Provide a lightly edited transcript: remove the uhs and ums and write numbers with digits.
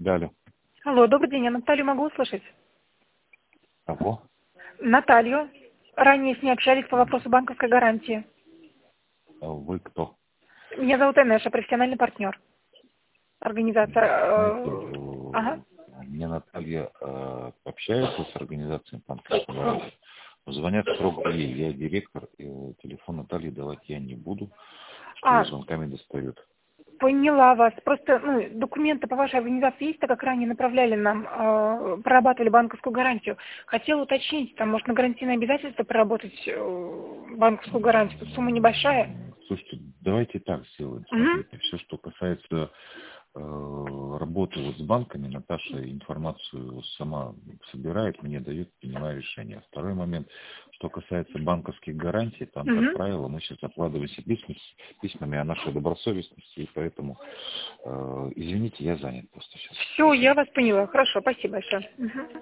Далее. Алло, добрый день, я Наталью могу услышать? Кого? Наталью. Ранее с ней общались по вопросу банковской гарантии. Вы кто? Меня зовут Энеша, профессиональный партнер. Организация. Знаете, Ага. мне Наталья общается с организацией банковской гарантии. Звонят с другие. Я директор, и телефон Натальи давать я не буду, что ее звонками достают. Поняла вас. Просто документы по вашей организации есть, так как ранее направляли нам, прорабатывали банковскую гарантию. Хотела уточнить, там можно гарантийное обязательство проработать банковскую гарантию. Тут сумма небольшая. Слушайте, давайте так сделаем. Смотрите, все, что касается работы вот с банками, Наташа информацию сама собирает, мне дает, принимаю решение. Второй момент, что касается банковских гарантий, там, как правило, мы сейчас обкладываемся письмами о нашей добросовестности, и поэтому, извините, я занят просто сейчас. Все, я вас поняла. Хорошо, спасибо большое.